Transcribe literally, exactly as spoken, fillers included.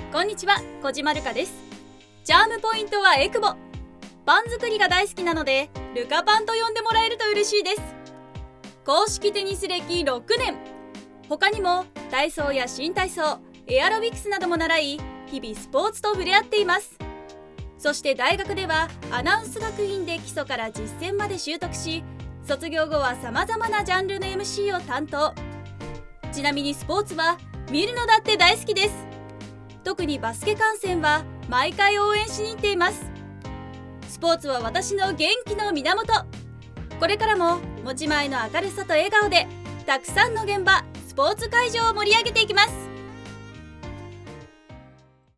こんにちは、小島るかです。チャームポイントはエクボ。パン作りが大好きなのでルカパンと呼んでもらえると嬉しいです。公式テニス歴ろくねん。他にも体操や新体操、エアロビクスなども習い、日々スポーツと触れ合っています。そして大学ではアナウンス学院で基礎から実践まで習得し、卒業後は様々なジャンルの エムシー を担当。ちなみにスポーツは見るのだって大好きです。特にバスケ観戦は毎回応援しに行っています。スポーツは私の元気の源。これからも持ち前の明るさと笑顔でたくさんの現場、スポーツ会場を盛り上げていきます。